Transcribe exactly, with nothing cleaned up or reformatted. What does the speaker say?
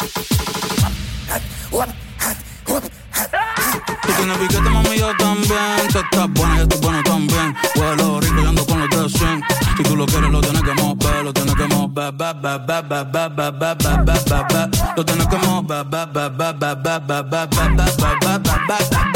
Tú tienes piquete, mami, yo también. Tú estás buena y yo estoy bueno también. Huelo rico y ando con los tres cien. Si tú lo quieres, lo tienes que mover. Lo tienes que mover, ba, ba, ba, ba, ba, ba, ba, ba, ba, ba. Lo tienes que mover, ba, ba, ba, ba, ba, ba, ba, ba, ba, ba, ba, ba, ba.